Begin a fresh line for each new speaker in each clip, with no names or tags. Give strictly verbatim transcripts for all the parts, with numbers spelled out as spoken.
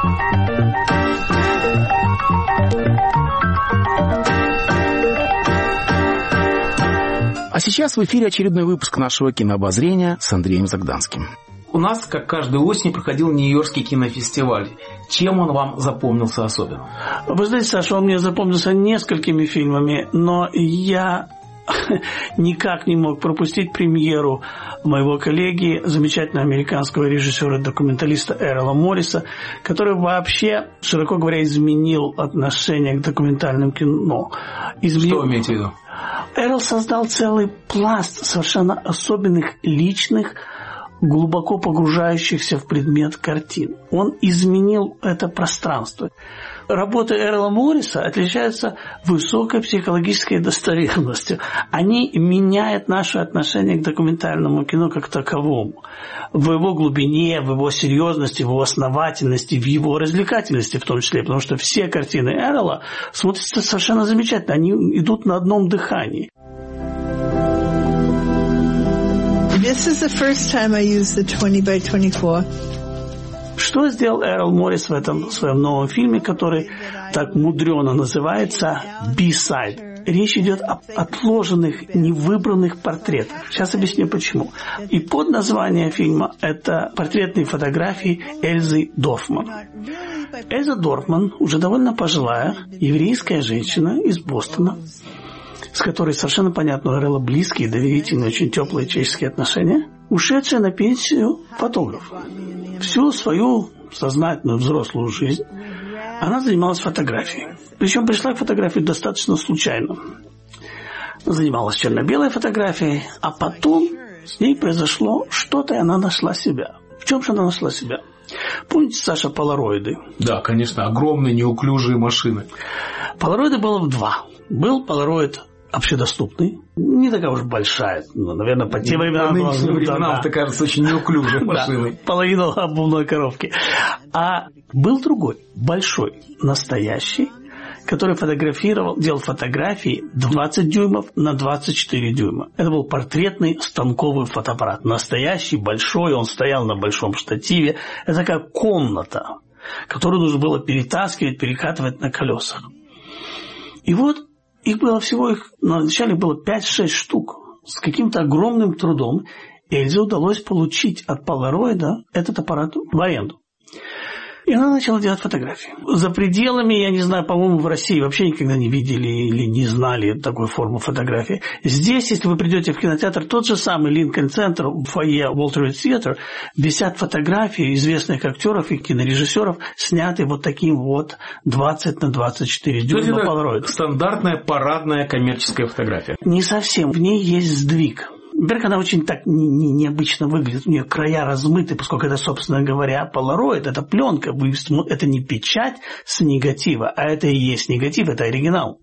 А сейчас в эфире очередной выпуск нашего кинообозрения с Андреем Загданским.
У нас, как каждую осень, проходил Нью-Йоркский кинофестиваль. Чем он вам запомнился особенно?
Вы знаете, Саша, он мне запомнился несколькими фильмами, но я никак не мог пропустить премьеру моего коллеги, замечательного американского режиссера-документалиста Эрла Морриса, который вообще, широко говоря, изменил отношение к документальному кино. Изменил...
Что вы имеете в виду?
Эрл создал целый пласт совершенно особенных, личных, глубоко погружающихся в предмет картин. Он изменил это пространство. Работы Эрла Морриса отличаются высокой психологической достоверностью. Они меняют наше отношение к документальному кино как таковому. В его глубине, в его серьезности, в его основательности, в его развлекательности в том числе. Потому что все картины Эрла смотрятся совершенно замечательно. Они идут на одном дыхании.
This is the first time I used the twenty by twenty-four.
Что сделал Эрл Моррис в этом своем новом фильме, который так мудрено называется «Би-сайд»? Речь идет об отложенных, невыбранных портретах. Сейчас объясню почему. И под название фильма это портретные фотографии Эльзы Дорфман. Эльза Дорфман уже довольно пожилая еврейская женщина из Бостона, с которой совершенно понятно у Эрла близкие, доверительные, очень теплые человеческие отношения, ушедшая на пенсию фотограф. Всю свою сознательную взрослую жизнь она занималась фотографией. Причем пришла к фотографии достаточно случайно. Занималась черно-белой фотографией, а потом с ней произошло что-то, и она нашла себя. В чем же она нашла себя? Помните, Саша, полароиды?
Да, конечно, огромные неуклюжие машины.
Полароиды было в два. Был полароид общедоступный, не такая уж большая, но, наверное, по тем временам...
По нынешним временам, это кажется очень неуклюжей машиной.
Да, половину обувной коробки. А был другой, большой, настоящий, который фотографировал, делал фотографии двадцать дюймов на двадцать четыре дюйма. Это был портретный станковый фотоаппарат. Настоящий, большой, он стоял на большом штативе. Это такая комната, которую нужно было перетаскивать, перекатывать на колесах. И вот их было всего, их вначале было пять-шесть штук. С каким-то огромным трудом Эльзе удалось получить от полароида этот аппарат в аренду. И она начала делать фотографии. За пределами, я не знаю, по-моему, в России вообще никогда не видели или не знали такой формы фотографии. Здесь, если вы придете в кинотеатр, тот же самый Линкольн-центр, в фойе Walter Reed Theatre, висят фотографии известных актеров и кинорежиссеров, снятые вот таким вот двадцать на двадцать четыре дюйма полароидом.
Стандартная парадная коммерческая фотография.
Не совсем. В ней есть сдвиг. Во-первых, она очень так не, не, необычно выглядит. У нее края размыты, поскольку это, собственно говоря, полароид, это пленка. Это не печать с негатива, а это и есть негатив, это оригинал.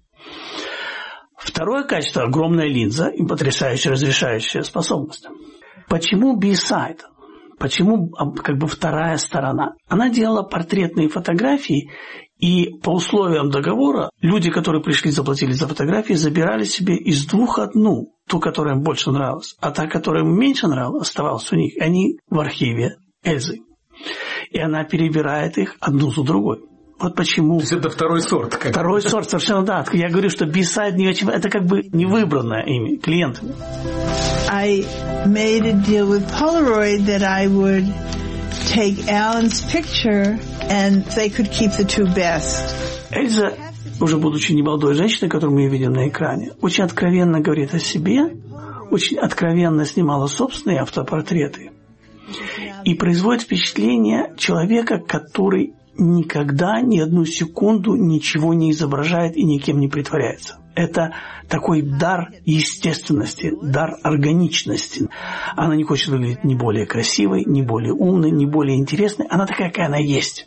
Второе качество – огромная линза и потрясающая разрешающая способность. Почему би-сайд? Почему как бы вторая сторона? Она делала портретные фотографии, и по условиям договора люди, которые пришли, заплатили за фотографии, забирали себе из двух одну, ту, которая им больше нравилась, а та, которая им меньше нравилась, оставалась у них. Они в архиве Эльзы. И она перебирает их одну за другой. Вот почему...
То есть это второй сорт. Как
второй сорт, совершенно да. Я говорю, что би-сайд не очень... Это как бы не выбранное ими клиентами.
I made a deal with Polaroid that I would take Alan's picture and they could keep the two best.
Эльза, уже будучи немолодой женщиной, которую мы видим на экране, очень откровенно говорит о себе, очень откровенно снимала собственные автопортреты и производит впечатление человека, который никогда ни одну секунду ничего не изображает и никем не притворяется. Это такой дар естественности, дар органичности. Она не хочет выглядеть ни более красивой, ни более умной, ни более интересной. Она такая, какая она есть.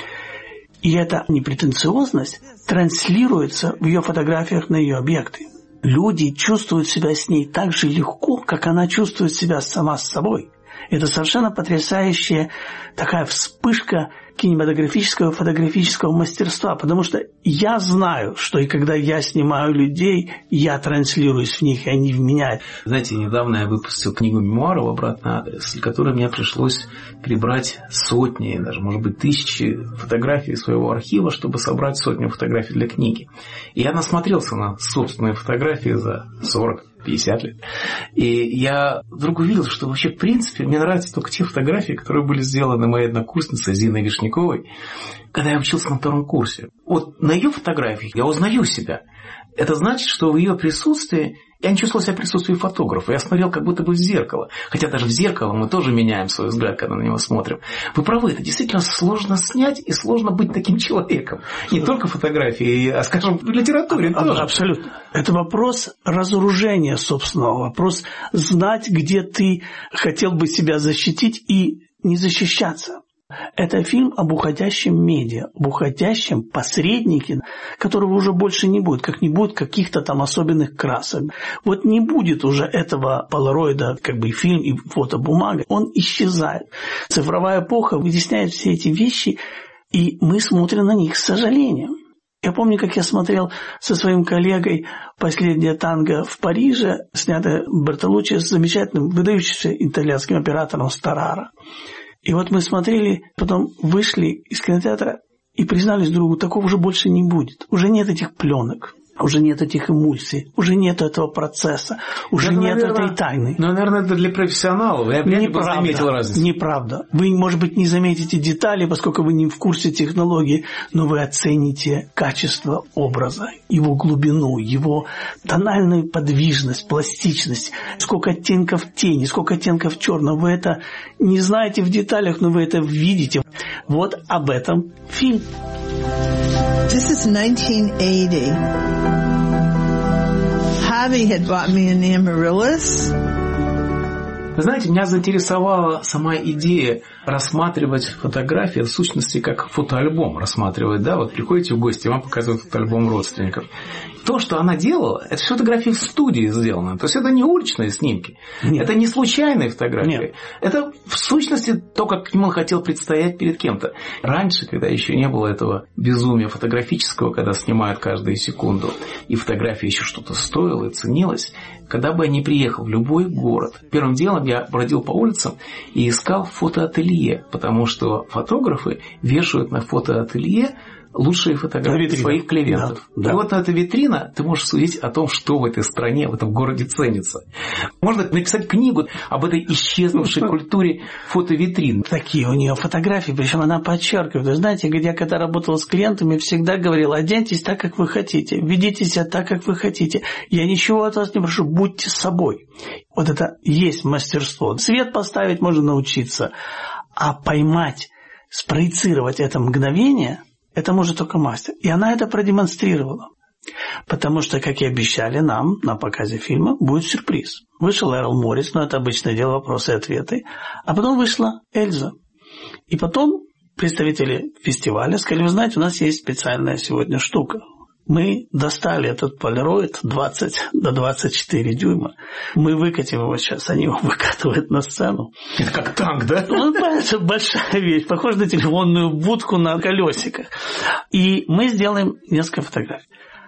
И эта непретенциозность транслируется в ее фотографиях на ее объекты. Люди чувствуют себя с ней так же легко, как она чувствует себя сама с собой. Это совершенно потрясающая такая вспышка кинематографического и фотографического мастерства, потому что я знаю, что и когда я снимаю людей, я транслируюсь в них, и они в меня.
Знаете, недавно я выпустил книгу мемуаров «Обратный адрес», для которой мне пришлось перебрать сотни, даже, может быть, тысячи фотографий своего архива, чтобы собрать сотню фотографий для книги. И я насмотрелся на собственные фотографии за сорок пятьдесят лет. И я вдруг увидел, что вообще, в принципе, мне нравятся только те фотографии, которые были сделаны моей однокурсницей Зиной Вишняковой, когда я учился на втором курсе. Вот на ее фотографиях я узнаю себя. Это значит, что в ее присутствии я не чувствовал себя в присутствии фотографа. Я смотрел как будто бы в зеркало. Хотя даже в зеркало мы тоже меняем свой взгляд, когда на него смотрим. Вы правы, это действительно сложно снять и сложно быть таким человеком. Не только фотографии, а, скажем, в литературе
а,
тоже.
Абсолютно. Это вопрос разоружения собственного. Вопрос знать, где ты хотел бы себя защитить и не защищаться. Это фильм об уходящем медиа, об уходящем посреднике, которого уже больше не будет, как не будет каких-то там особенных красок. Вот не будет уже этого полароида, как бы фильм и фотобумага, он исчезает. Цифровая эпоха вытесняет все эти вещи, и мы смотрим на них с сожалением. Я помню, как я смотрел со своим коллегой «Последнее танго» в Париже, снятое Бертолуччи с замечательным, выдающимся итальянским оператором Стараро. И вот мы смотрели, потом вышли из кинотеатра и признались другу, такого уже больше не будет. Уже нет этих пленок, уже нет этих эмульсий, уже нет этого процесса, уже это, нет наверное, этой тайны.
Ну, наверное, это для профессионалов. Я бы не заметил разницу.
Неправда. Вы, может быть, не заметите детали, поскольку вы не в курсе технологии, но вы оцените качество образа, его глубину, его тональную подвижность, пластичность, сколько оттенков тени, сколько оттенков черного. Вы это не знаете в деталях, но вы это видите. Вот об этом фильм.
This is nineteen eighty. Javi had bought me an Amaryllis.
Вы знаете, меня заинтересовала сама идея рассматривать фотографии, в сущности, как фотоальбом рассматривать. Да? Вот приходите в гости, вам показывают фотоальбом родственников. То, что она делала, это фотографии в студии сделаны. То есть это не уличные снимки. Нет. Это не случайные фотографии. Нет. Это в сущности то, как к нему он хотел предстоять перед кем-то. Раньше, когда еще не было этого безумия фотографического, когда снимают каждую секунду, и фотография еще что-то стоила и ценилась, когда бы я ни приехал в любой город, первым делом я бродил по улицам и искал фотоателье, потому что фотографы вешают на фотоателье лучшие фотографии витрина своих клиентов. Да, да. И вот на эта витрина ты можешь судить о том, что в этой стране, в этом городе ценится. Можно написать книгу об этой исчезнувшей культуре фотовитрин.
Такие у нее фотографии, причем она подчеркивает. Вы знаете, я когда работал с клиентами, всегда говорил: оденьтесь так, как вы хотите, ведите себя так, как вы хотите. Я ничего от вас не прошу, будьте собой. Вот это есть мастерство. Свет поставить можно научиться, а поймать, спроецировать это мгновение – это может только мастер. И она это продемонстрировала. Потому что, как и обещали нам на показе фильма, будет сюрприз. Вышел Эрл Моррис, но это обычное дело, вопросы и ответы. А потом вышла Эльза. И потом представители фестиваля сказали: вы знаете, у нас есть специальная сегодня штука. Мы достали этот полароид двадцать до двадцати четырёх дюйма. Мы выкатим его сейчас. Они его выкатывают на сцену.
Это как танк, да?
Ну, это большая вещь. Похоже на телефонную будку на колесиках. И мы сделаем несколько фотографий.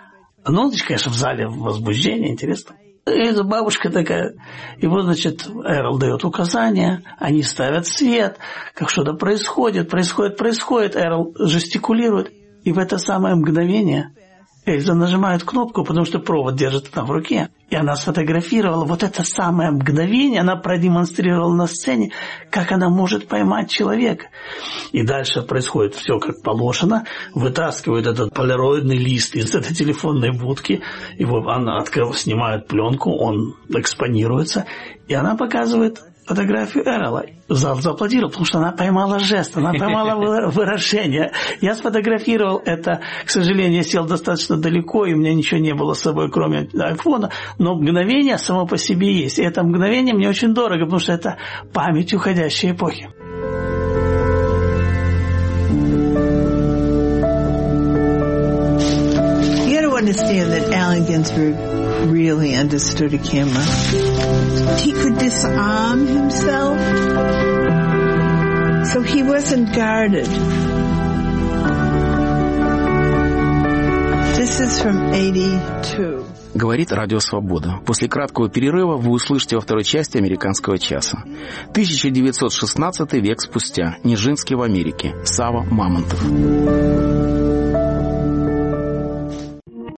Ну, конечно, в зале возбуждение, интересно. И эта бабушка такая. И вот, значит, Эрл дает указания. Они ставят свет. Как что-то происходит, происходит, происходит. Эрл жестикулирует. И в это самое мгновение Эльза нажимает кнопку, потому что провод держит она в руке. И она сфотографировала вот это самое мгновение, она продемонстрировала на сцене, как она может поймать человека. И дальше происходит все как положено. Вытаскивают этот полароидный лист из этой телефонной будки. Его она открыв, снимает пленку, он экспонируется. И она показывает фотографию Эрла. Зал зааплодировал, потому что она поймала жест, она поймала выражение. Я сфотографировал это, к сожалению, я сел достаточно далеко, и у меня ничего не было с собой, кроме айфона, но мгновение само по себе есть. И это мгновение мне очень дорого, потому что это память уходящей эпохи.
understand that Allen Ginsberg really understood a camera. He could disarm himself, so he wasn't guarded. This is from eighty-two.
Говорит Радио Свобода. После краткого перерыва вы услышите во второй части «Американского часа». тысяча девятьсот шестнадцатый, век спустя. Нижинский в Америке. Сава Мамонтов.